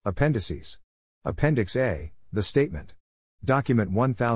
Appendices. Appendix A, the statement. Document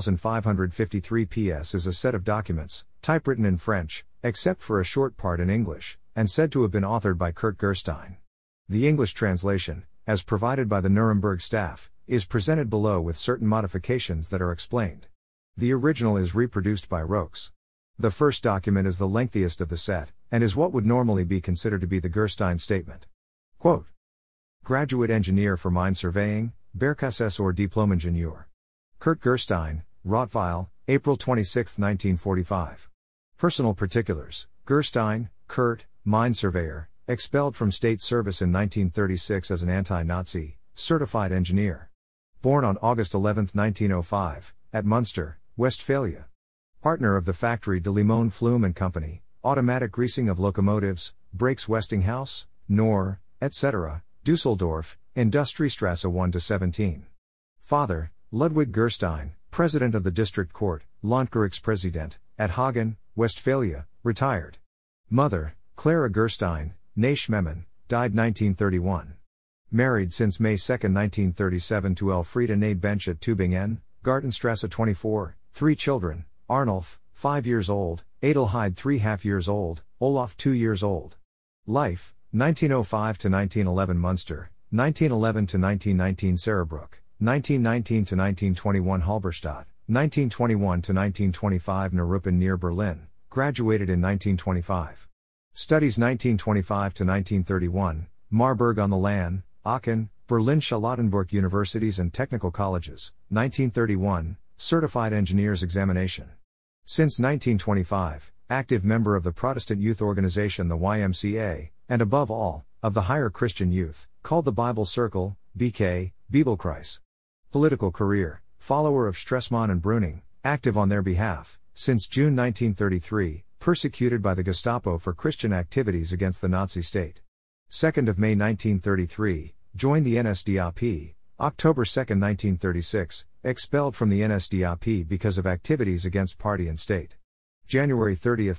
1553 PS is a set of documents, typewritten in French, except for a short part in English, and said to have been authored by Kurt Gerstein. The English translation, as provided by the Nuremberg staff, is presented below with certain modifications that are explained. The original is reproduced by Roches. The first document is the lengthiest of the set, and is what would normally be considered to be the Gerstein statement. Quote, Graduate Engineer for Mine Surveying, Bergsassessor Diplom-Ingenieur. Kurt Gerstein, Rottweil, April 26, 1945. Personal particulars: Gerstein, Kurt, mine surveyor, expelled from state service in 1936 as an anti-Nazi, certified engineer. Born on August 11, 1905, at Munster, Westphalia. Partner of the factory de Limon Flume & Company, automatic greasing of locomotives, brakes Westinghouse, Knorr, etc., Düsseldorf, Industriestrasse 1-17. Father, Ludwig Gerstein, President of the District Court, Landgerichtspräsident, at Hagen, Westphalia, retired. Mother, Clara Gerstein, née Schmemann, died 1931. Married since May 2, 1937 to Elfriede née Bench at Tübingen, Gartenstrasse 24, 3 children, Arnulf, 5 years old, Adelheid 3½ years old, Olaf 2 years old. Life, 1905 to 1911 Munster, 1911 to 1919 Sarrebruck, 1919 to 1921 Halberstadt, 1921 to 1925 Neuruppin near Berlin, graduated in 1925. Studies 1925 to 1931, Marburg on the Lahn, Aachen, Berlin Charlottenburg Universities and Technical Colleges, 1931, Certified Engineers Examination. Since 1925, active member of the Protestant youth organization the YMCA, and above all, of the Higher Christian Youth, called the Bible Circle, BK, Bibelkreis. Political career, follower of Stresemann and Brüning, active on their behalf, since June 1933, persecuted by the Gestapo for Christian activities against the Nazi state. 2nd of May 1933, joined the NSDAP, October 2, 1936, expelled from the NSDAP because of activities against party and state. January 30,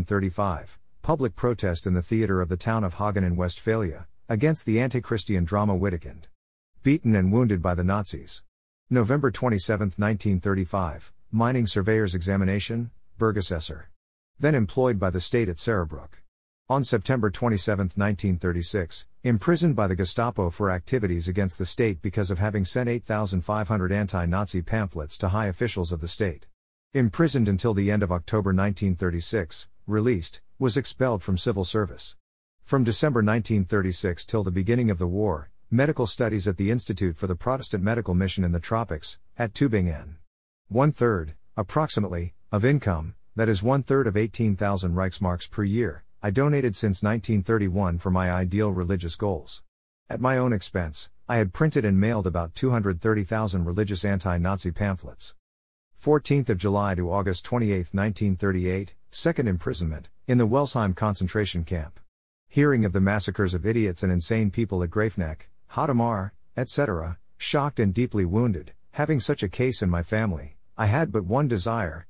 1935, public protest in the theater of the town of Hagen in Westphalia, against the anti-Christian drama Wittekind. Beaten and wounded by the Nazis. November 27, 1935, mining surveyor's examination, Bergassessor. Then employed by the state at Sarrebruck. On September 27, 1936, imprisoned by the Gestapo for activities against the state because of having sent 8,500 anti-Nazi pamphlets to high officials of the state. Imprisoned until the end of October 1936, released, was expelled from civil service. From December 1936 till the beginning of the war, medical studies at the Institute for the Protestant Medical Mission in the Tropics, at Tübingen. 1/3, approximately, of income, that is 1/3 of 18,000 Reichsmarks per year, I donated since 1931 for my ideal religious goals. At my own expense, I had printed and mailed about 230,000 religious anti-Nazi pamphlets. 14th of July to August 28, 1938, second imprisonment, in the Welsheim concentration camp. Hearing of the massacres of idiots and insane people at Grafenegg, Hadamar, etc., shocked and deeply wounded, having such a case in my family, I had but one desire,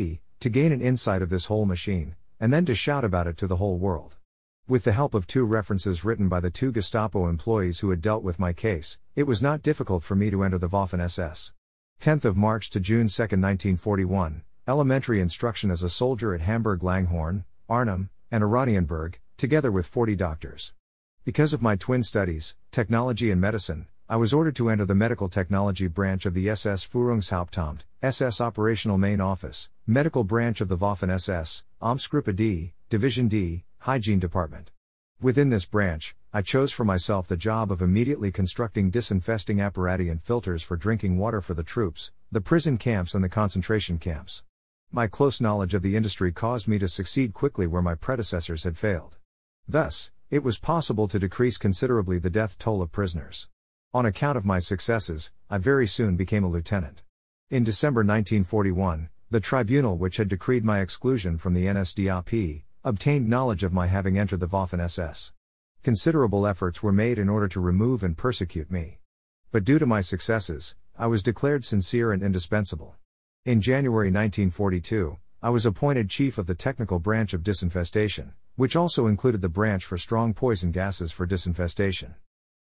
to gain an insight of this whole machine, and then to shout about it to the whole world. With the help of 2 references written by the 2 Gestapo employees who had dealt with my case, it was not difficult for me to enter the Waffen-SS. 10th of March to June 2, 1941, elementary instruction as a soldier at Hamburg-Langhorn, Arnhem, and Oranienburg, together with 40 doctors. Because of my twin studies, technology and medicine, I was ordered to enter the medical technology branch of the SS Führungshauptamt, SS Operational Main Office, medical branch of the Waffen-SS, Amtsgruppe D, Division D, Hygiene Department. Within this branch, I chose for myself the job of immediately constructing disinfesting apparatus and filters for drinking water for the troops, the prison camps and the concentration camps. My close knowledge of the industry caused me to succeed quickly where my predecessors had failed. Thus, it was possible to decrease considerably the death toll of prisoners. On account of my successes, I very soon became a lieutenant. In December 1941, the tribunal which had decreed my exclusion from the NSDAP, obtained knowledge of my having entered the Waffen-SS. Considerable efforts were made in order to remove and persecute me. But due to my successes, I was declared sincere and indispensable. In January 1942, I was appointed chief of the technical branch of disinfestation, which also included the branch for strong poison gases for disinfestation.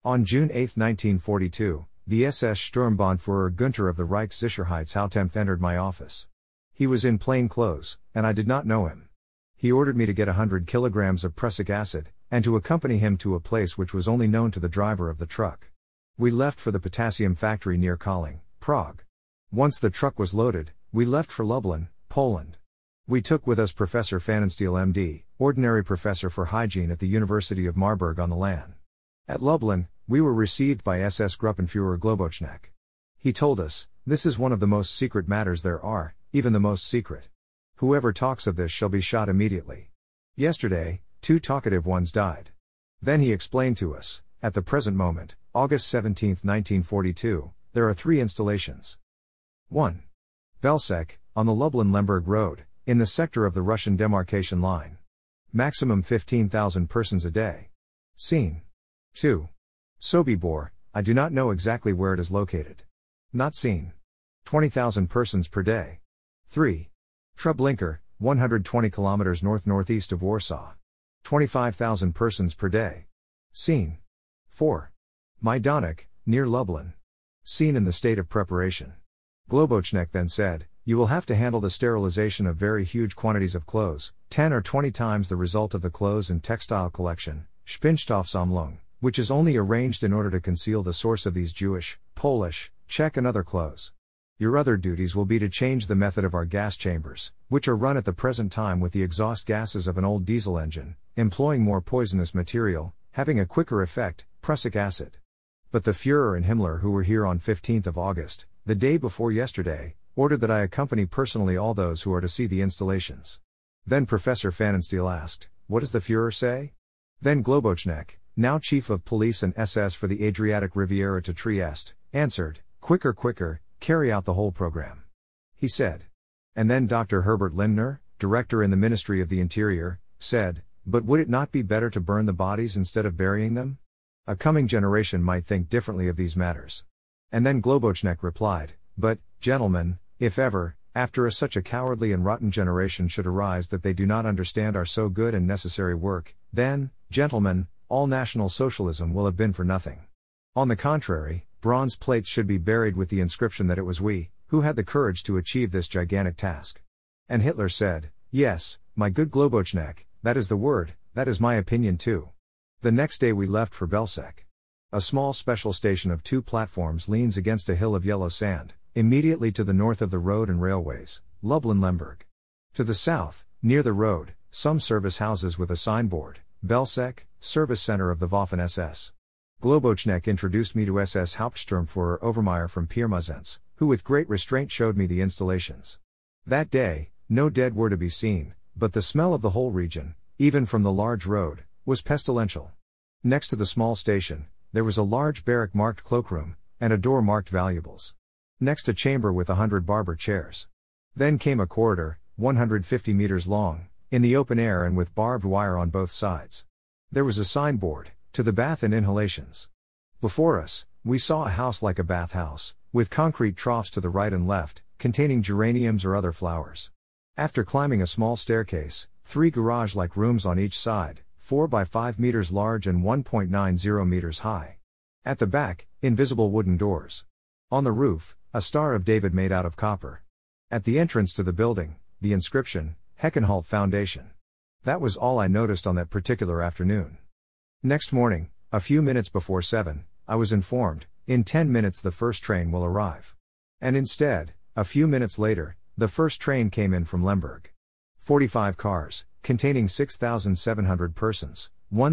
On June 8, 1942, the SS Sturmbannführer Günther of the Reichssicherheitshauptamt entered my office. He was in plain clothes, and I did not know him. He ordered me to get 100 kilograms of prussic acid, and to accompany him to a place which was only known to the driver of the truck. We left for the potassium factory near Koling, Prague. Once the truck was loaded, we left for Lublin, Poland. We took with us Professor Pfannenstiel MD, ordinary professor for hygiene at the University of Marburg on the Lahn. At Lublin, we were received by SS Gruppenführer Globocnek. He told us, "This is one of the most secret matters there are, even the most secret. Whoever talks of this shall be shot immediately." Yesterday, 2 talkative ones died. Then he explained to us, at the present moment, August 17, 1942, there are 3 installations. 1. Belzec, on the Lublin-Lemberg Road, in the sector of the Russian demarcation line. Maximum 15,000 persons a day. Scene. 2. Sobibor, I do not know exactly where it is located. Not seen. 20,000 persons per day. 3. Treblinka, 120 kilometers north-northeast of Warsaw. 25,000 persons per day. Scene. 4. Majdanek, near Lublin. Scene in the state of preparation. Globocnek then said, "You will have to handle the sterilization of very huge quantities of clothes, 10 or 20 times the result of the clothes and textile collection, Spinnstoffsammlung, which is only arranged in order to conceal the source of these Jewish, Polish, Czech and other clothes. Your other duties will be to change the method of our gas chambers, which are run at the present time with the exhaust gases of an old diesel engine, employing more poisonous material, having a quicker effect, prussic acid." But the Führer and Himmler, who were here on 15th of August, the day before yesterday, ordered that I accompany personally all those who are to see the installations. Then Professor Pfannenstiel asked, "What does the Führer say?" Then Globocnek, now Chief of Police and SS for the Adriatic Riviera to Trieste, answered, "Quicker, quicker, carry out the whole program." He said. And then Dr. Herbert Lindner, Director in the Ministry of the Interior, said, "But would it not be better to burn the bodies instead of burying them? A coming generation might think differently of these matters." And then Globocnek replied, "But, gentlemen, if ever, after such a cowardly and rotten generation should arise that they do not understand our so good and necessary work, then, gentlemen, all National Socialism will have been for nothing. On the contrary, bronze plates should be buried with the inscription that it was we, who had the courage to achieve this gigantic task." And Hitler said, "Yes, my good Globocnek, that is the word, that is my opinion too." The next day we left for Belzec. A small special station of 2 platforms leans against a hill of yellow sand, immediately to the north of the road and railways, Lublin-Lemberg. To the south, near the road, some service houses with a signboard, Belzec, Service Center of the Waffen-SS. Globocnek introduced me to SS Hauptsturmführer Overmaier from Pirmasens, who with great restraint showed me the installations. That day, no dead were to be seen, but the smell of the whole region, even from the large road, was pestilential. Next to the small station, there was a large barrack marked cloakroom, and a door marked valuables. Next a chamber with 100 barber chairs. Then came a corridor, 150 meters long, in the open air and with barbed wire on both sides. There was a signboard, "To the bath and inhalations." Before us, we saw a house like a bathhouse, with concrete troughs to the right and left, containing geraniums or other flowers. After climbing a small staircase, 3 garage-like rooms on each side, 4 by 5 meters large and 1.90 meters high. At the back, invisible wooden doors. On the roof, a Star of David made out of copper. At the entrance to the building, the inscription, Heckenholt Foundation. That was all I noticed on that particular afternoon. Next morning, a few minutes before 7, I was informed, in 10 minutes the first train will arrive. And instead, a few minutes later, the first train came in from Lemberg. 45 cars, containing 6,700 persons,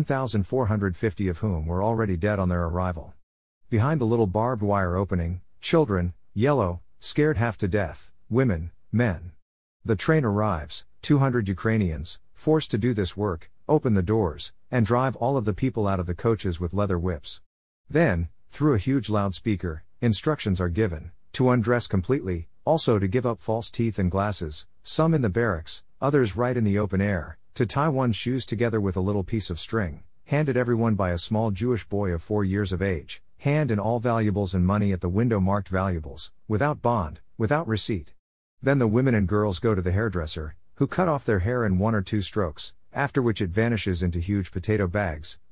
1,450 of whom were already dead on their arrival. Behind the little barbed wire opening, children, yellow, scared half to death, women, men. The train arrives, 200 Ukrainians, forced to do this work, open the doors, and drive all of the people out of the coaches with leather whips. Then, through a huge loudspeaker, instructions are given, to undress completely, also to give up false teeth and glasses, some in the barracks, others right in the open air, to tie one's shoes together with a little piece of string, handed everyone by a small Jewish boy of 4 years of age, hand in all valuables and money at the window marked valuables, without bond, without receipt. Then the women and girls go to the hairdresser, who cut off their hair in 1 or 2 strokes, after which it vanishes into huge potato bags,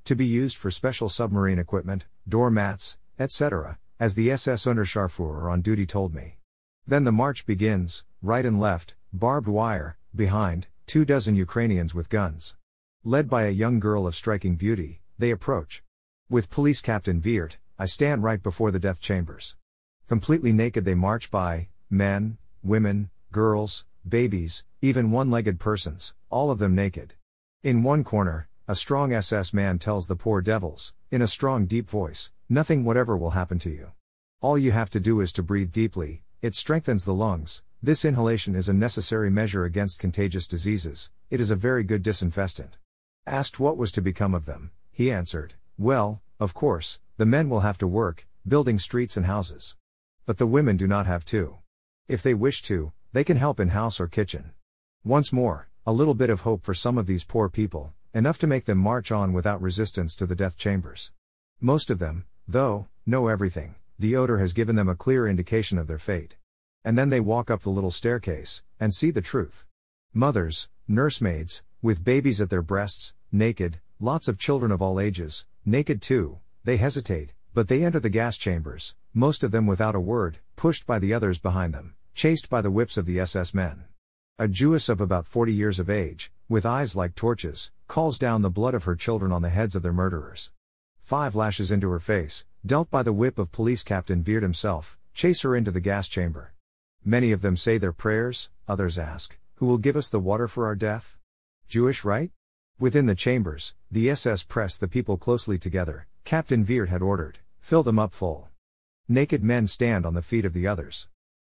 to be used for special submarine equipment, doormats, etc., as the SS Unterscharführer on duty told me. Then the march begins, right and left, barbed wire, behind, 24 Ukrainians with guns. Led by a young girl of striking beauty, they approach. With Police Captain Wirt, I stand right before the death chambers. Completely naked they march by, men, women, girls, babies, even one-legged persons, all of them naked. In one corner, a strong SS man tells the poor devils, in a strong deep voice, nothing whatever will happen to you. All you have to do is to breathe deeply, it strengthens the lungs, this inhalation is a necessary measure against contagious diseases, it is a very good disinfectant. Asked what was to become of them, he answered, well, of course, the men will have to work, building streets and houses. But the women do not have to. If they wish to, they can help in house or kitchen. Once more, a little bit of hope for some of these poor people, enough to make them march on without resistance to the death chambers. Most of them, though, know everything, the odor has given them a clear indication of their fate. And then they walk up the little staircase, and see the truth. Mothers, nursemaids, with babies at their breasts, naked, lots of children of all ages, naked too, they hesitate, but they enter the gas chambers, most of them without a word, pushed by the others behind them, chased by the whips of the SS men. A Jewess of about 40 years of age, with eyes like torches, calls down the blood of her children on the heads of their murderers. 5 lashes into her face, dealt by the whip of Police Captain Wirt himself, chase her into the gas chamber. Many of them say their prayers, others ask, who will give us the water for our death? Jewish right? Within the chambers, the SS press the people closely together, Captain Wirt had ordered, fill them up full. Naked men stand on the feet of the others.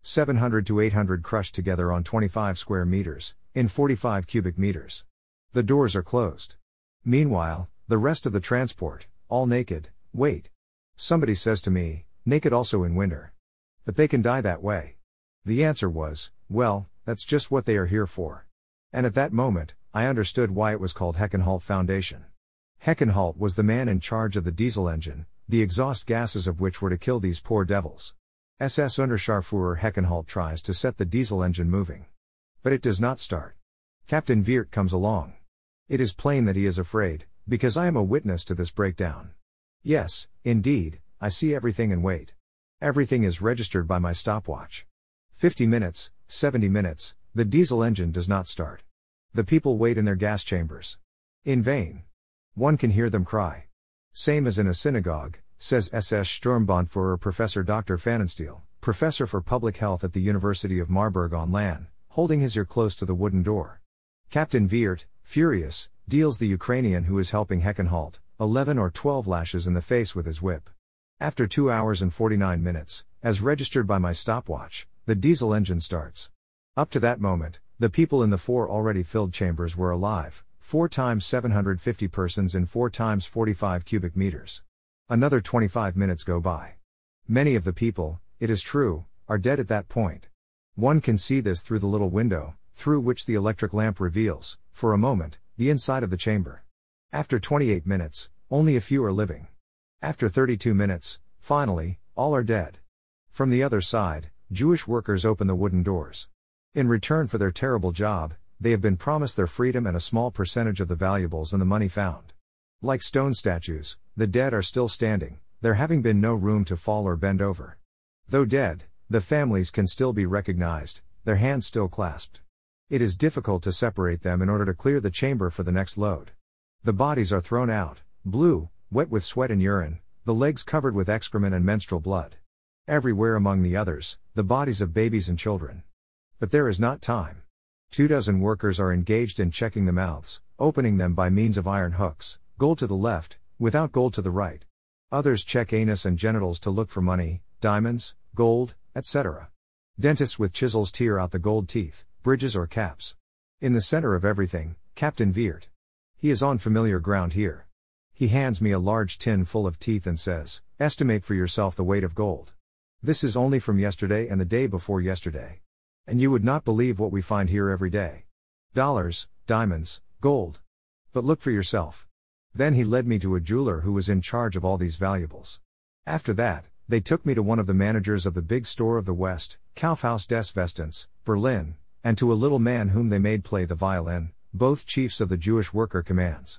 700 to 800 crushed together on 25 square meters, in 45 cubic meters. The doors are closed. Meanwhile, the rest of the transport, all naked, wait. Somebody says to me, naked also in winter. But they can die that way. The answer was, well, that's just what they are here for. And at that moment, I understood why it was called Heckenholt Foundation. Heckenholt was the man in charge of the diesel engine, the exhaust gases of which were to kill these poor devils. SS Unterscharführer Heckenholt tries to set the diesel engine moving. But it does not start. Captain Wirt comes along. It is plain that he is afraid, because I am a witness to this breakdown. Yes, indeed, I see everything and wait. Everything is registered by my stopwatch. 50 minutes, 70 minutes, the diesel engine does not start. The people wait in their gas chambers. In vain. One can hear them cry. Same as in a synagogue, says SS Sturmbannführer Professor Dr. Pfannenstiel, professor for public health at the University of Marburg on Lahn, holding his ear close to the wooden door. Captain Wirt, furious, deals the Ukrainian who is helping Heckenholt 11 or 12 lashes in the face with his whip. After 2 hours and 49 minutes, as registered by my stopwatch, the diesel engine starts. Up to that moment, the people in the 4 already filled chambers were alive, 4 times 750 persons in 4 times 45 cubic meters. Another 25 minutes go by. Many of the people, it is true, are dead at that point. One can see this through the little window, through which the electric lamp reveals, for a moment, the inside of the chamber. After 28 minutes, only a few are living. After 32 minutes, finally, all are dead. From the other side, Jewish workers open the wooden doors. In return for their terrible job, they have been promised their freedom and a small percentage of the valuables and the money found. Like stone statues, the dead are still standing, there having been no room to fall or bend over. Though dead, the families can still be recognized, their hands still clasped. It is difficult to separate them in order to clear the chamber for the next load. The bodies are thrown out, blue, wet with sweat and urine, the legs covered with excrement and menstrual blood. Everywhere among the others, the bodies of babies and children. But there is not time. 24 workers are engaged in checking the mouths, opening them by means of iron hooks, gold to the left, without gold to the right. Others check anus and genitals to look for money, diamonds, gold, etc. Dentists with chisels tear out the gold teeth, bridges or caps. In the center of everything, Captain Wirt. He is on familiar ground here. He hands me a large tin full of teeth and says, estimate for yourself the weight of gold. This is only from yesterday and the day before yesterday. And you would not believe what we find here every day. Dollars, diamonds, gold. But look for yourself. Then he led me to a jeweler who was in charge of all these valuables. After that, they took me to one of the managers of the big store of the West, Kaufhaus des Westens, Berlin, and to a little man whom they made play the violin, both chiefs of the Jewish worker commands.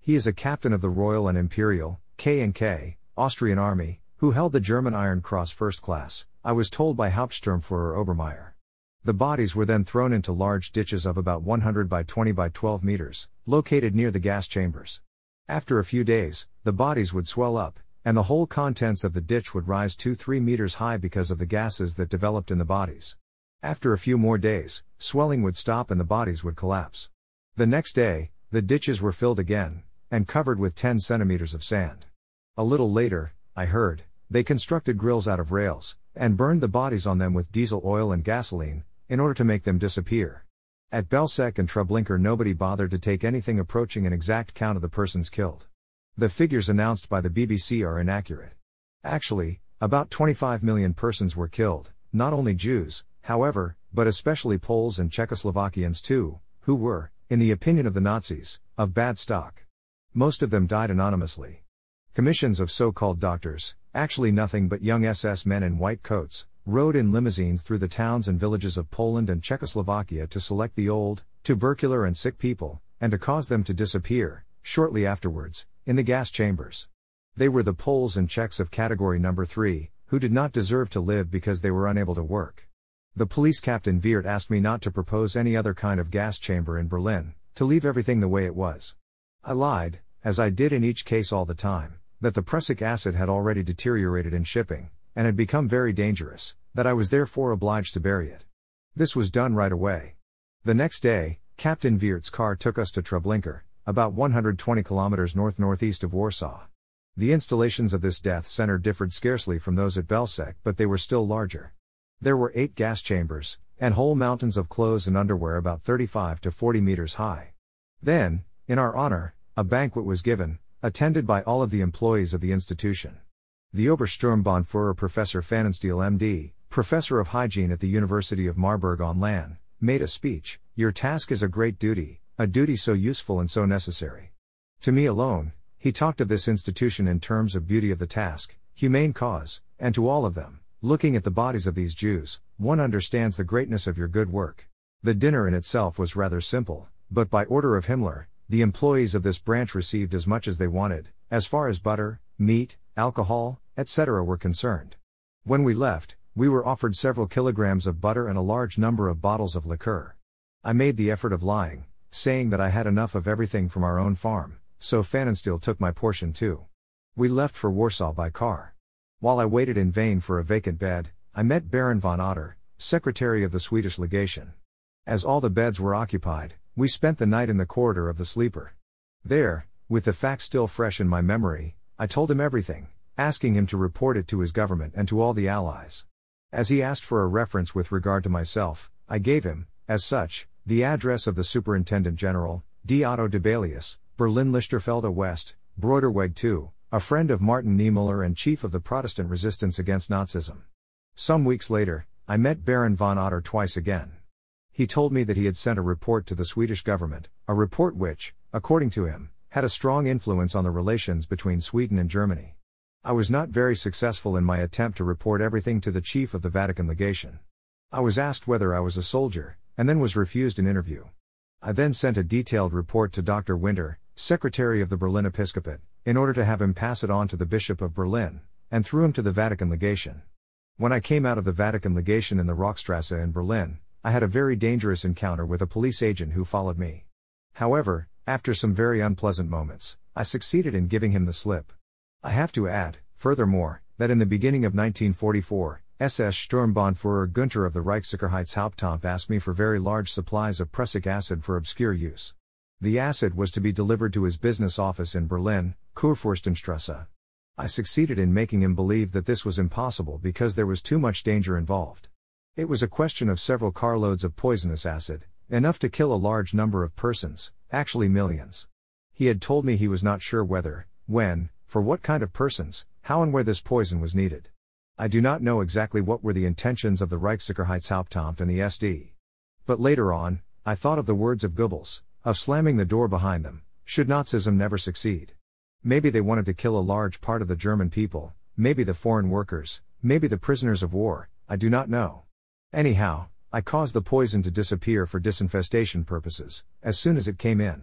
He is a captain of the Royal and Imperial, K&K, Austrian Army, who held the German Iron Cross First Class, I was told by Hauptsturmführer Obermeier. The bodies were then thrown into large ditches of about 100 by 20 by 12 meters, located near the gas chambers. After a few days, the bodies would swell up, and the whole contents of the ditch would rise 2-3 meters high because of the gases that developed in the bodies. After a few more days, swelling would stop and the bodies would collapse. The next day, the ditches were filled again, and covered with 10 centimeters of sand. A little later, I heard, they constructed grills out of rails, and burned the bodies on them with diesel oil and gasoline, in order to make them disappear. At Belzec and Treblinka nobody bothered to take anything approaching an exact count of the persons killed. The figures announced by the BBC are inaccurate. Actually, about 25 million persons were killed, not only Jews, however, but especially Poles and Czechoslovakians too, who were, in the opinion of the Nazis, of bad stock. Most of them died anonymously. Commissions of so-called doctors, actually nothing but young SS men in white coats, rode in limousines through the towns and villages of Poland and Czechoslovakia to select the old, tubercular and sick people, and to cause them to disappear, shortly afterwards, in the gas chambers. They were the Poles and Czechs of category number 3, who did not deserve to live because they were unable to work. The police captain Weert asked me not to propose any other kind of gas chamber in Berlin, to leave everything the way it was. I lied, as I did in each case all the time, that the prussic acid had already deteriorated in shipping, and had become very dangerous, that I was therefore obliged to bury it. This was done right away. The next day, Captain Weert's car took us to Treblinka, about 120 kilometers north-northeast of Warsaw. The installations of this death center differed scarcely from those at Belzec, but they were still larger. There were 8 gas chambers, and whole mountains of clothes and underwear about 35 to 40 meters high. Then, in our honor, a banquet was given, attended by all of the employees of the institution. The Obersturmbannführer Professor Pfannenstiel MD, Professor of Hygiene at the University of Marburg on Lahn, made a speech. Your task is a great duty, a duty so useful and so necessary. To me alone, he talked of this institution in terms of beauty of the task, humane cause, and to all of them, looking at the bodies of these Jews, one understands the greatness of your good work. The dinner in itself was rather simple, but by order of Himmler, the employees of this branch received as much as they wanted, as far as butter, meat, alcohol, etc. were concerned. When we left, we were offered several kilograms of butter and a large number of bottles of liqueur. I made the effort of lying, saying that I had enough of everything from our own farm, so Pfannenstiel took my portion too. We left for Warsaw by car. While I waited in vain for a vacant bed, I met Baron von Otter, secretary of the Swedish legation. As all the beds were occupied, we spent the night in the corridor of the sleeper. There, with the facts still fresh in my memory, I told him everything, asking him to report it to his government and to all the Allies. As he asked for a reference with regard to myself, I gave him, as such, the address of the Superintendent General, D. Otto Dibelius, Berlin Lichterfelde West, Broderweg 2, a friend of Martin Niemöller and chief of the Protestant resistance against Nazism. Some weeks later, I met Baron von Otter twice again. He told me that he had sent a report to the Swedish government, a report which, according to him, had a strong influence on the relations between Sweden and Germany. I was not very successful in my attempt to report everything to the chief of the Vatican legation. I was asked whether I was a soldier, and then was refused an interview. I then sent a detailed report to Dr. Winter, secretary of the Berlin Episcopate, in order to have him pass it on to the Bishop of Berlin, and through him to the Vatican legation. When I came out of the Vatican legation in the Rockstrasse in Berlin, I had a very dangerous encounter with a police agent who followed me. However, after some very unpleasant moments, I succeeded in giving him the slip. I have to add, furthermore, that in the beginning of 1944, SS Sturmbannführer Günther of the Reichssicherheitshauptamt asked me for very large supplies of prussic acid for obscure use. The acid was to be delivered to his business office in Berlin, Kurfürstenstrasse. I succeeded in making him believe that this was impossible because there was too much danger involved. It was a question of several carloads of poisonous acid, enough to kill a large number of persons, actually millions. He had told me he was not sure whether, when, for what kind of persons, how and where this poison was needed. I do not know exactly what were the intentions of the Reichssicherheitshauptamt and the SD. But later on, I thought of the words of Goebbels, of slamming the door behind them, should Nazism never succeed. Maybe they wanted to kill a large part of the German people, maybe the foreign workers, maybe the prisoners of war, I do not know. Anyhow, I caused the poison to disappear for disinfestation purposes, as soon as it came in.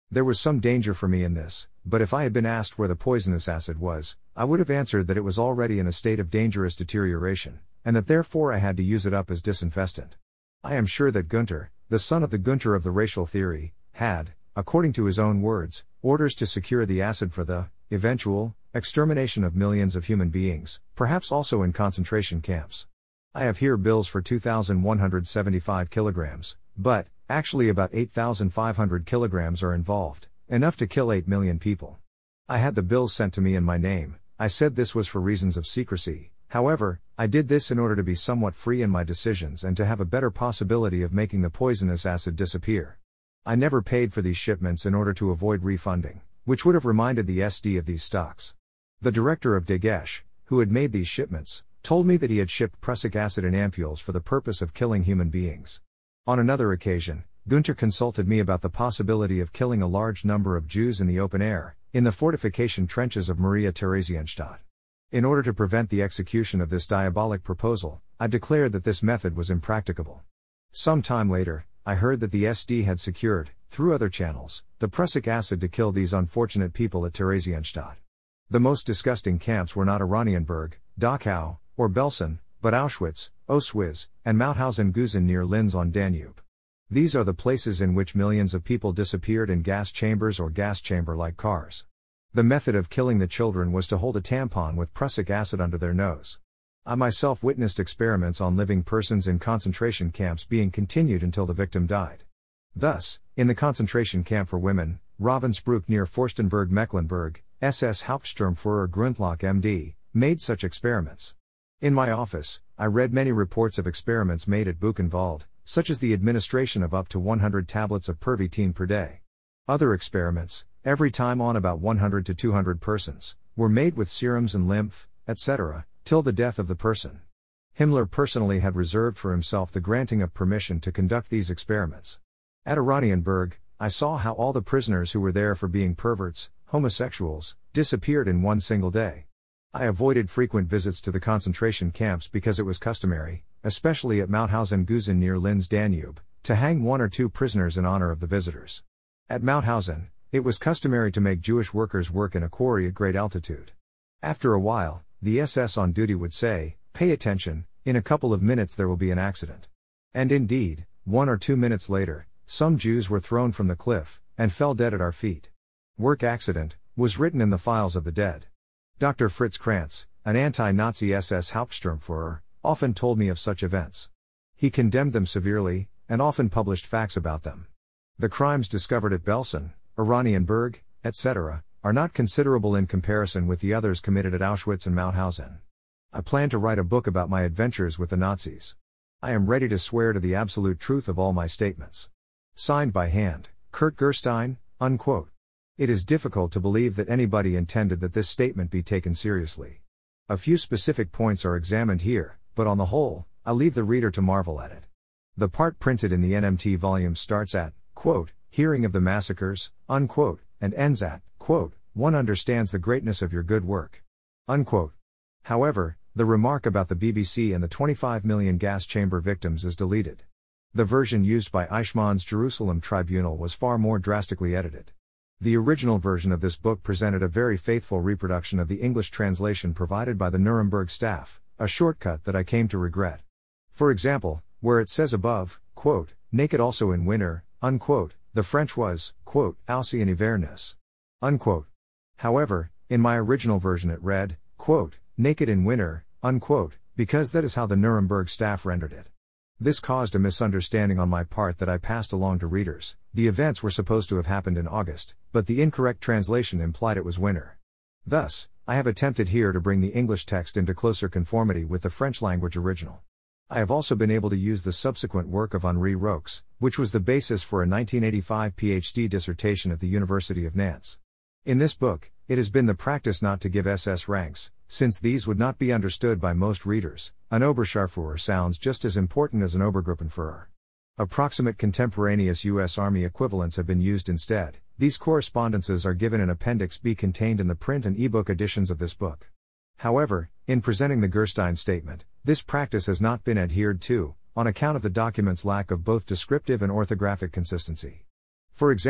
There was some danger for me in this, but if I had been asked where the poisonous acid was, I would have answered that it was already in a state of dangerous deterioration, and that therefore I had to use it up as disinfestant. I am sure that Gunther, the son of the Gunther of the racial theory, had, according to his own words, orders to secure the acid for the eventual extermination of millions of human beings, perhaps also in concentration camps. I have here bills for 2,175 kilograms, but, actually about 8,500 kilograms are involved, enough to kill 8 million people. I had the bills sent to me in my name. I said this was for reasons of secrecy. However, I did this in order to be somewhat free in my decisions and to have a better possibility of making the poisonous acid disappear. I never paid for these shipments in order to avoid refunding, which would have reminded the SD of these stocks. The director of Dagesh, who had made these shipments, told me that he had shipped prussic acid in ampules for the purpose of killing human beings. On another occasion, Gunther consulted me about the possibility of killing a large number of Jews in the open air, in the fortification trenches of Maria Theresienstadt. In order to prevent the execution of this diabolic proposal, I declared that this method was impracticable. Some time later, I heard that the SD had secured, through other channels, the prussic acid to kill these unfortunate people at Theresienstadt. The most disgusting camps were not Oranienburg, Dachau, or Belsen, but Auschwitz, Auschwitz, and Mauthausen-Gusen near Linz on Danube. These are the places in which millions of people disappeared in gas chambers or gas chamber-like cars. The method of killing the children was to hold a tampon with prussic acid under their nose. I myself witnessed experiments on living persons in concentration camps being continued until the victim died. Thus, in the concentration camp for women, Ravensbrück near Forstenberg, Mecklenburg, SS Hauptsturmführer Grundlach MD, made such experiments. In my office, I read many reports of experiments made at Buchenwald, such as the administration of up to 100 tablets of Pervitin per day. Other experiments, every time on about 100 to 200 persons, were made with serums and lymph, etc., till the death of the person. Himmler personally had reserved for himself the granting of permission to conduct these experiments. At Oranienburg, I saw how all the prisoners who were there for being perverts, homosexuals, disappeared in one single day. I avoided frequent visits to the concentration camps because it was customary, especially at Mauthausen-Gusen near Linz Danube, to hang 1 or 2 prisoners in honor of the visitors. At Mauthausen, it was customary to make Jewish workers work in a quarry at great altitude. After a while, the SS on duty would say, "Pay attention, in a couple of minutes there will be an accident." And indeed, 1 or 2 minutes later, some Jews were thrown from the cliff, and fell dead at our feet. "Work accident" was written in the files of the dead. Dr. Fritz Krantz, an anti-Nazi SS Hauptsturmführer, often told me of such events. He condemned them severely, and often published facts about them. The crimes discovered at Belsen, Oranienburg, etc., are not considerable in comparison with the others committed at Auschwitz and Mauthausen. I plan to write a book about my adventures with the Nazis. I am ready to swear to the absolute truth of all my statements. Signed by hand, Kurt Gerstein, unquote. It is difficult to believe that anybody intended that this statement be taken seriously. A few specific points are examined here, but on the whole, I leave the reader to marvel at it. The part printed in the NMT volume starts at, quote, "Hearing of the massacres," unquote, and ends at, quote, "One understands the greatness of your good work," unquote. However, the remark about the BBC and the 25 million gas chamber victims is deleted. The version used by Eichmann's Jerusalem Tribunal was far more drastically edited. The original version of this book presented a very faithful reproduction of the English translation provided by the Nuremberg staff, a shortcut that I came to regret. For example, where it says above, quote, "Naked also in winter," unquote, the French was, quote, "Aussi en hivernus," unquote. However, in my original version it read, quote, "Naked in winter," unquote, because that is how the Nuremberg staff rendered it. This caused a misunderstanding on my part that I passed along to readers. The events were supposed to have happened in August, but the incorrect translation implied it was winter. Thus, I have attempted here to bring the English text into closer conformity with the French language original. I have also been able to use the subsequent work of Henri Roques, which was the basis for a 1985 PhD dissertation at the University of Nantes. In this book, it has been the practice not to give SS ranks, since these would not be understood by most readers. An Oberscharführer sounds just as important as an Obergruppenführer. Approximate contemporaneous U.S. Army equivalents have been used instead. These correspondences are given in Appendix B contained in the print and ebook editions of this book. However, in presenting the Gerstein statement, this practice has not been adhered to, on account of the document's lack of both descriptive and orthographic consistency. For example,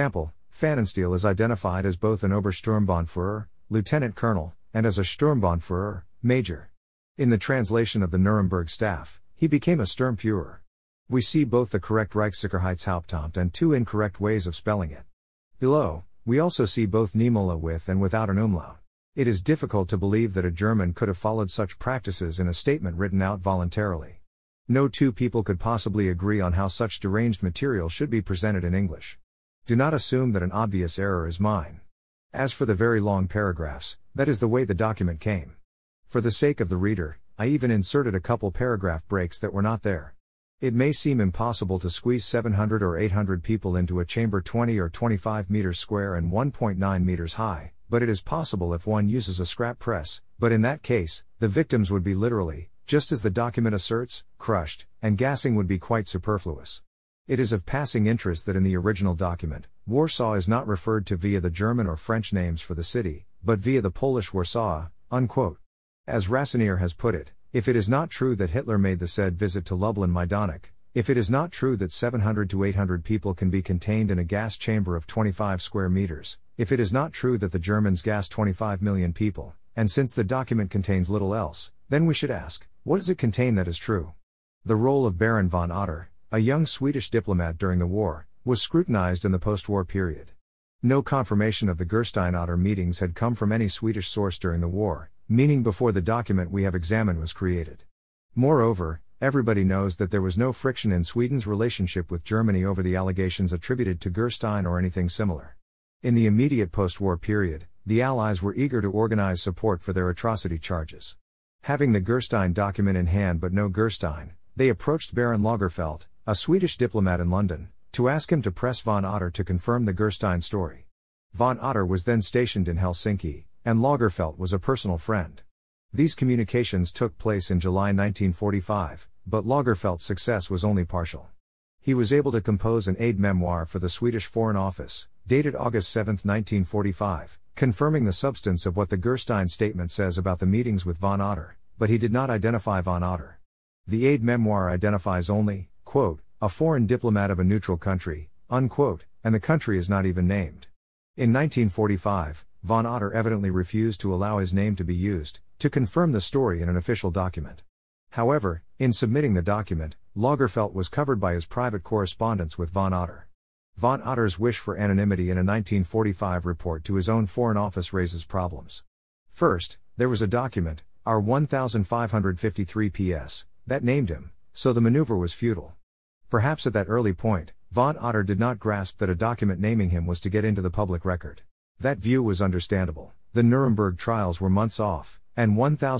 Pfannenstiel is identified as both an Obersturmbannführer, lieutenant colonel, and as a Sturmbannführer, major. In the translation of the Nuremberg staff, he became a Sturmführer. We see both the correct Reichssicherheitshauptamt and two incorrect ways of spelling it. Below, we also see both Niemöller with and without an umlaut. It is difficult to believe that a German could have followed such practices in a statement written out voluntarily. No two people could possibly agree on how such deranged material should be presented in English. Do not assume that an obvious error is mine. As for the very long paragraphs, that is the way the document came. For the sake of the reader, I even inserted a couple paragraph breaks that were not there. It may seem impossible to squeeze 700 or 800 people into a chamber 20 or 25 meters square and 1.9 meters high, but it is possible if one uses a scrap press, but in that case, the victims would be literally, just as the document asserts, crushed, and gassing would be quite superfluous. It is of passing interest that in the original document, Warsaw is not referred to via the German or French names for the city, but via the Polish Warsaw, unquote. As Rasinier has put it, if it is not true that Hitler made the said visit to Lublin Majdanek, if it is not true that 700 to 800 people can be contained in a gas chamber of 25 square meters, if it is not true that the Germans gassed 25 million people, and since the document contains little else, then we should ask, what does it contain that is true? The role of Baron von Otter, a young Swedish diplomat during the war, was scrutinized in the post-war period. No confirmation of the Gerstein-Otter meetings had come from any Swedish source during the war, meaning before the document we have examined was created. Moreover, everybody knows that there was no friction in Sweden's relationship with Germany over the allegations attributed to Gerstein or anything similar. In the immediate post-war period, the Allies were eager to organize support for their atrocity charges. Having the Gerstein document in hand but no Gerstein, they approached Baron Lagerfeld, a Swedish diplomat in London, to ask him to press von Otter to confirm the Gerstein story. Von Otter was then stationed in Helsinki, and Lagerfeld was a personal friend. These communications took place in July 1945, but Lagerfeld's success was only partial. He was able to compose an aide-memoire for the Swedish Foreign Office, dated August 7, 1945, confirming the substance of what the Gerstein statement says about the meetings with von Otter, but he did not identify von Otter. The aide-memoire identifies only, quote, a foreign diplomat of a neutral country, unquote, and the country is not even named. In 1945, von Otter evidently refused to allow his name to be used, to confirm the story in an official document. However, in submitting the document, Lagerfeld was covered by his private correspondence with von Otter. Von Otter's wish for anonymity in a 1945 report to his own Foreign Office raises problems. First, there was a document, R 1553 PS, that named him, so the maneuver was futile. Perhaps at that early point, von Otter did not grasp that a document naming him was to get into the public record. That view was understandable. The Nuremberg trials were months off, and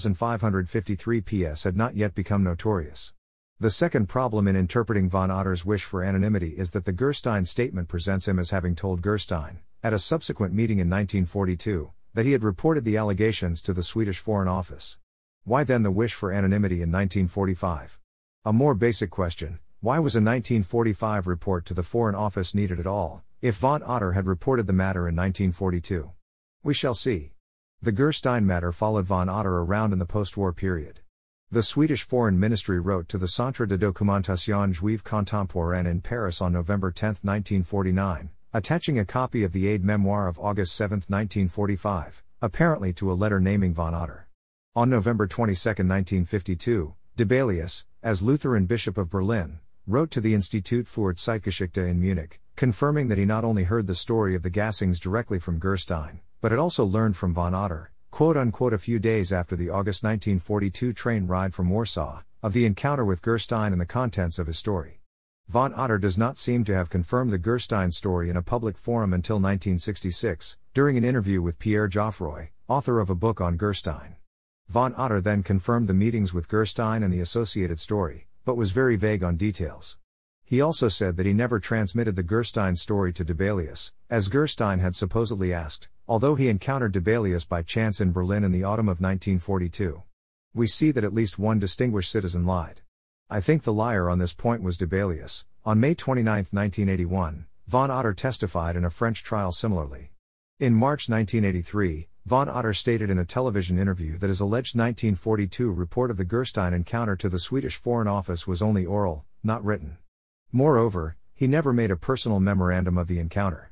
1553 PS had not yet become notorious. The second problem in interpreting von Otter's wish for anonymity is that the Gerstein statement presents him as having told Gerstein, at a subsequent meeting in 1942, that he had reported the allegations to the Swedish Foreign Office. Why then the wish for anonymity in 1945? A more basic question, why was a 1945 report to the Foreign Office needed at all, if von Otter had reported the matter in 1942? We shall see. The Gerstein matter followed von Otter around in the post-war period. The Swedish Foreign Ministry wrote to the Centre de Documentation Juive Contemporaine in Paris on November 10, 1949, attaching a copy of the aide-memoire of August 7, 1945, apparently to a letter naming von Otter. On November 22, 1952, Dibelius, as Lutheran Bishop of Berlin, wrote to the Institut für Zeitgeschichte in Munich, confirming that he not only heard the story of the gassings directly from Gerstein, but had also learned from von Otter, quote-unquote a few days after the August 1942 train ride from Warsaw, of the encounter with Gerstein and the contents of his story. Von Otter does not seem to have confirmed the Gerstein story in a public forum until 1966, during an interview with Pierre Geoffroy, author of a book on Gerstein. Von Otter then confirmed the meetings with Gerstein and the associated story, but was very vague on details. He also said that he never transmitted the Gerstein story to Dibelius, as Gerstein had supposedly asked, although he encountered Dibelius by chance in Berlin in the autumn of 1942. We see that at least one distinguished citizen lied. I think the liar on this point was Dibelius. On May 29, 1981, von Otter testified in a French trial similarly. In March 1983, von Otter stated in a television interview that his alleged 1942 report of the Gerstein encounter to the Swedish Foreign Office was only oral, not written. Moreover, he never made a personal memorandum of the encounter.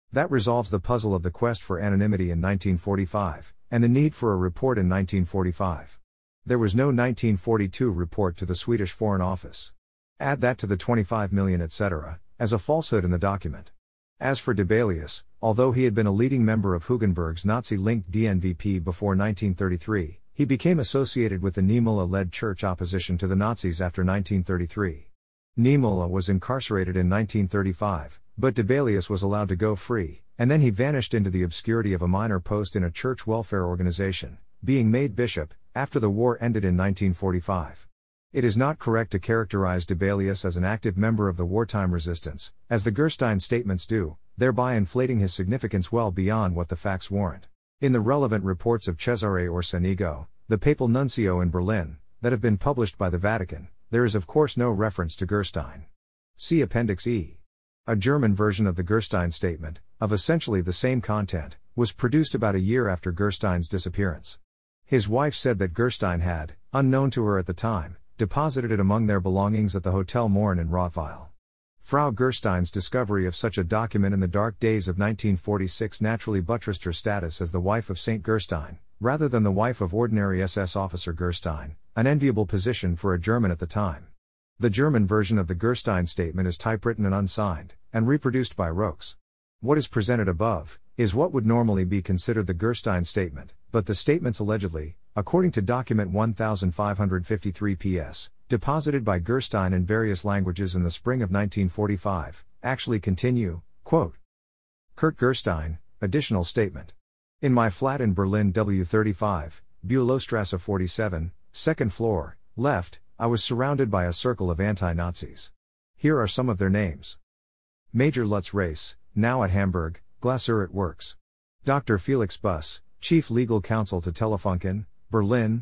That resolves the puzzle of the quest for anonymity in 1945, and the need for a report in 1945. There was no 1942 report to the Swedish Foreign Office. Add that to the 25 million etc., as a falsehood in the document. As for Debelius, although he had been a leading member of Hugenberg's Nazi-linked DNVP before 1933, he became associated with the Niemöller-led church opposition to the Nazis after 1933. Niemöller was incarcerated in 1935, but Debelius was allowed to go free, and then he vanished into the obscurity of a minor post in a church welfare organization, being made bishop, after the war ended in 1945. It is not correct to characterize Debelius as an active member of the wartime resistance, as the Gerstein statements do, thereby inflating his significance well beyond what the facts warrant. In the relevant reports of Cesare Orsenigo, the papal nuncio in Berlin, that have been published by the Vatican, there is of course no reference to Gerstein. See Appendix E. A German version of the Gerstein statement, of essentially the same content, was produced about a year after Gerstein's disappearance. His wife said that Gerstein had, unknown to her at the time, deposited it among their belongings at the Hotel Morn in Rottweil. Frau Gerstein's discovery of such a document in the dark days of 1946 naturally buttressed her status as the wife of Saint Gerstein, rather than the wife of ordinary SS officer Gerstein, an enviable position for a German at the time. The German version of the Gerstein statement is typewritten and unsigned, and reproduced by Roches. What is presented above, is what would normally be considered the Gerstein statement, but the statements allegedly, according to document 1553 PS, deposited by Gerstein in various languages in the spring of 1945, actually continue, quote, Kurt Gerstein, additional statement. In my flat in Berlin W35, Bülowstrasse 47, second floor, left, I was surrounded by a circle of anti-Nazis. Here are some of their names. Major Lutz Race, now at Hamburg, Glasurit Works. Dr. Felix Buss, Chief Legal Counsel to Telefunken, Berlin,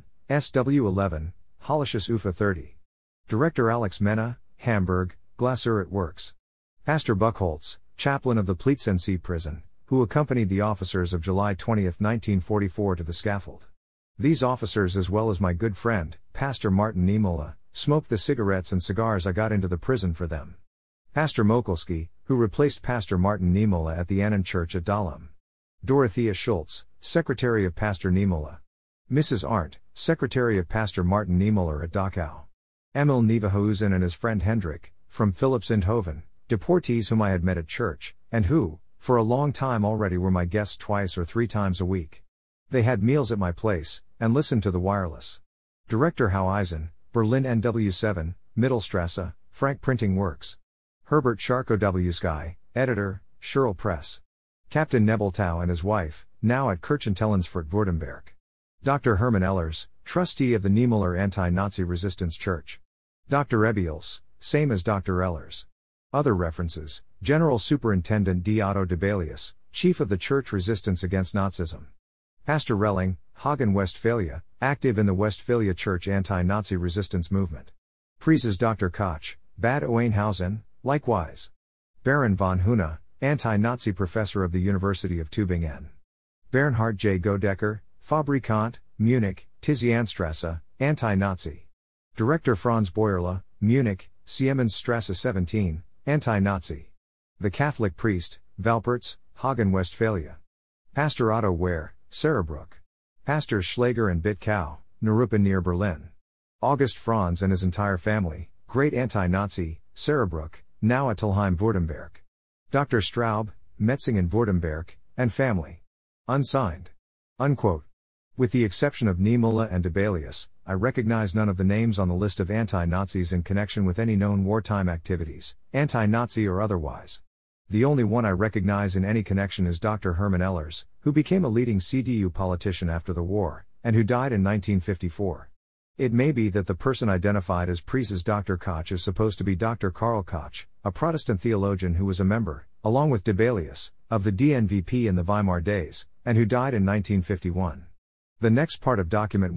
SW11, Hollisches Ufer 30. Director Alex Mena, Hamburg, Glasurit Works. Pastor Buchholz, chaplain of the Plietzensee prison, who accompanied the officers of July 20, 1944 to the scaffold. These officers, as well as my good friend, Pastor Martin Niemöller, smoked the cigarettes and cigars I got into the prison for them. Pastor Mokelski, who replaced Pastor Martin Niemöller at the Annan Church at Dahlem. Dorothea Schultz, secretary of Pastor Niemöller. Mrs. Arndt, secretary of Pastor Martin Niemöller at Dachau. Emil Nevenhuizen and his friend Hendrik, from Philipsendhoven, deportees whom I had met at church, and who, for a long time already were my guests twice or three times a week. They had meals at my place, and listened to the wireless. Director Hau Eisen, Berlin NW7, Mittelstrasse, Frank Printing Works. Herbert Scharkowski, editor, Schurl Press. Captain Nebeltau and his wife, now at Kirchentellensfurt Württemberg. Dr. Hermann Ehlers, trustee of the Niemöller Anti-Nazi Resistance Church. Dr. Ebiels, same as Dr. Ehlers. Other references: General Superintendent D. Otto Debelius, chief of the Church Resistance Against Nazism. Pastor Relling, Hagen, Westphalia, active in the Westphalia Church anti-Nazi resistance movement. Prieses Dr. Koch, Bad Oeynhausen, likewise. Baron von Huna, anti-Nazi professor of the University of Tübingen. Bernhard J. Godecker, Fabrikant, Munich, Tizianstrasse, anti-Nazi. Director Franz Beuerle, Munich, Siemensstrasse 17, anti-Nazi. The Catholic priest, Valpertz, Hagen, Westphalia. Pastor Otto Wehr, Saarbrück. Pastors Schlager and Bittkau, Neuruppin near Berlin. August Franz and his entire family, great anti-Nazi, Saarbrück, now at Thalheim, Württemberg. Dr. Straub, Metzingen, Württemberg, and family. Unsigned. Unquote. With the exception of Niemöller and Debelius, I recognize none of the names on the list of anti-Nazis in connection with any known wartime activities, anti-Nazi or otherwise. The only one I recognize in any connection is Dr. Hermann Ehlers, who became a leading CDU politician after the war, and who died in 1954. It may be that the person identified as Prieses Dr. Koch is supposed to be Dr. Karl Koch, a Protestant theologian who was a member, along with Debelius, of the DNVP in the Weimar days, and who died in 1951. The next part of document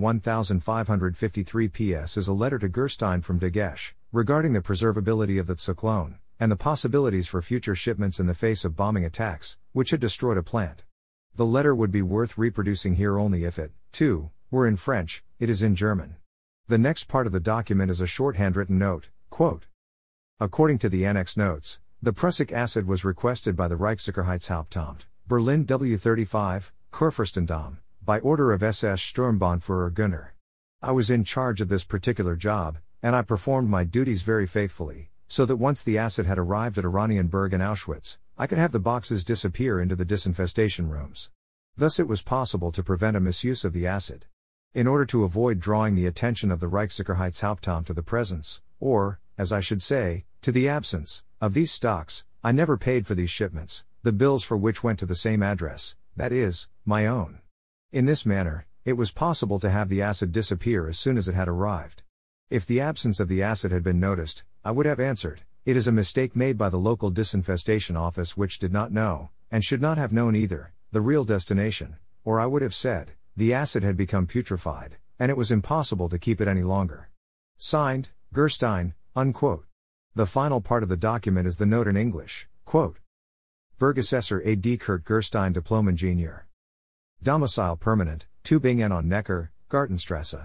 1553 PS is a letter to Gerstein from Dagesh, regarding the preservability of the Zyklon, and the possibilities for future shipments in the face of bombing attacks, which had destroyed a plant. The letter would be worth reproducing here only if it, too, were in French. It is in German. The next part of the document is a short handwritten note, quote, according to the annex notes, The Prussic acid was requested by the Reichssicherheitshauptamt, Berlin W35, Kurfürstendamm, by order of SS Sturmbannführer Gunner. I was in charge of this particular job, and I performed my duties very faithfully, so that once the acid had arrived at Oranienburg and Auschwitz, I could have the boxes disappear into the disinfestation rooms. Thus it was possible to prevent a misuse of the acid. In order to avoid drawing the attention of the Reichssicherheitshauptamt to the presence, or, as I should say, to the absence, of these stocks, I never paid for these shipments, the bills for which went to the same address, that is, my own. In this manner, it was possible to have the acid disappear as soon as it had arrived. If the absence of the acid had been noticed, I would have answered, it is a mistake made by the local disinfestation office which did not know, and should not have known either, the real destination, or I would have said, the acid had become putrefied, and it was impossible to keep it any longer. Signed, Gerstein, unquote. The final part of the document is the note in English, quote. Bürgerssessor A.D. Kurt Gerstein Diplom-Ingenieur. Domicile permanent, Tübingen on Neckar, Gartenstrasse.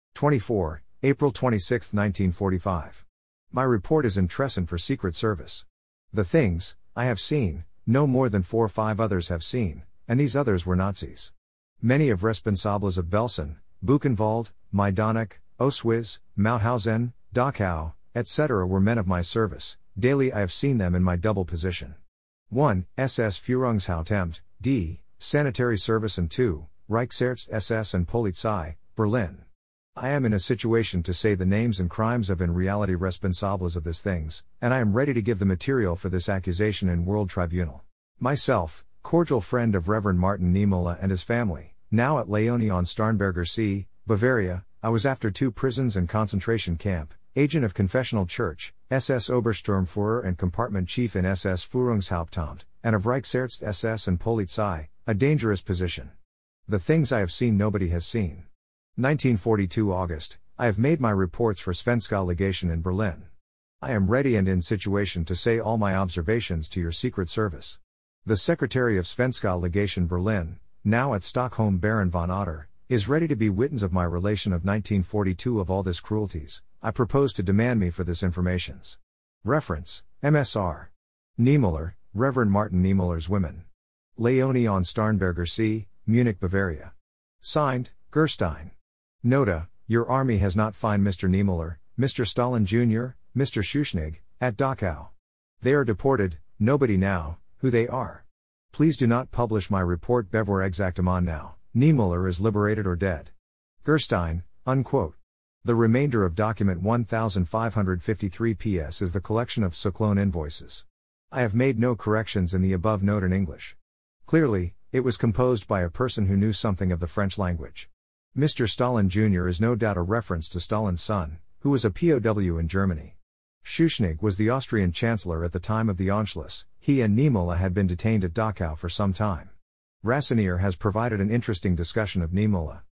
24, April 26, 1945. My report is in Tressen for Secret Service. The things I have seen, no more than 4 or 5 others have seen, and these others were Nazis. Many of Responsables of Belsen, Buchenwald, Majdanek, Auschwitz, Mauthausen, Dachau, etc. were men of my service. Daily I have seen them in my double position. 1. SS Führungshauptamt, d. Sanitary Service, and 2. Reichsarzt SS and Polizei, Berlin. I am in a situation to say the names and crimes of in reality responsables of these things, and I am ready to give the material for this accusation in World Tribunal. Myself, cordial friend of Reverend Martin Niemöller and his family, now at Leonie on Starnberger See, Bavaria. I was after 2 prisons and concentration camp, agent of Confessional Church, SS Obersturmführer and compartment chief in SS Führungshauptamt, and of Reichsarzt SS and Polizei, a dangerous position. The things I have seen nobody has seen. 1942 August, I have made my reports for Svenska Legation in Berlin. I am ready and in situation to say all my observations to your secret service. The Secretary of Svenska Legation Berlin, now at Stockholm Baron von Otter, is ready to be witness of my relation of 1942 of all this cruelties. I propose to demand me for this informations. Reference, MSR. Niemöller, Reverend Martin Niemöller's Women. Leonie on Starnberger See, Munich, Bavaria. Signed, Gerstein. Nota, your army has not found Mr. Niemöller, Mr. Stalin Jr., Mr. Schuschnigg, at Dachau. They are deported, nobody now, who they are. Please do not publish my report bevor exactement now, Niemöller is liberated or dead. Gerstein, unquote. The remainder of document 1553 PS is the collection of Cyclone invoices. I have made no corrections in the above note in English. Clearly, it was composed by a person who knew something of the French language. Mr. Stalin Jr. is no doubt a reference to Stalin's son, who was a POW in Germany. Schuschnigg was the Austrian Chancellor at the time of the Anschluss. He and Niemöller had been detained at Dachau for some time. Rassinier has provided an interesting discussion of Niemöller.